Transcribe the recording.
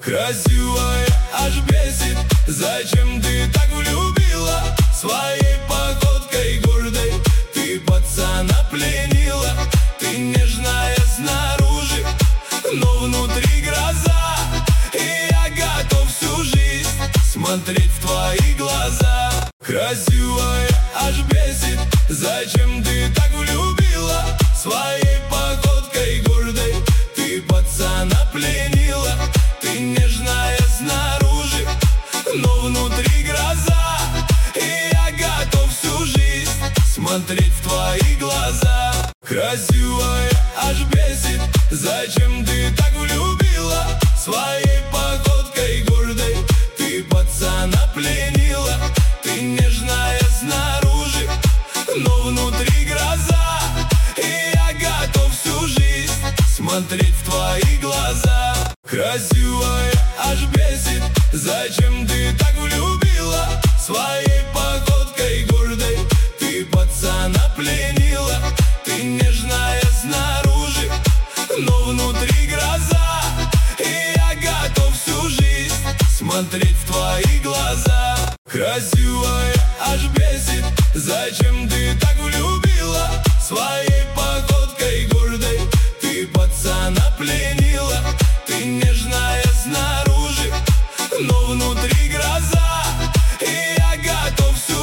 Красивая, аж бесит. Зачем ты так влюбила? Своей походкой гордой ты пацана пленила. Ты нежная снаружи, но внутри гроза. И я готов всю жизнь смотреть в твои глаза. Красивая, аж бесит. Зачем ты так влюбила? Своей походкой гордой ты пацана пленила. Ты нежная снаружи, но внутри гроза. И я готов всю жизнь смотреть в твои глаза. Красивая, аж бесит. Зачем ты так влюбила? Своей походкой гордой ты пацана пленила. Ты нежная снаружи, но внутри гроза. И я готов всю жизнь смотреть в твои глаза. Красивая, аж бесит. Зачем ты так влюбила? Своей походкой гордой ты пацана пленила. Ты нежная снаружи, но внутри гроза. И я готов всю жизнь смотреть в твои глаза. Красивая, аж бесит. Зачем ты так влюбила? Своей походкой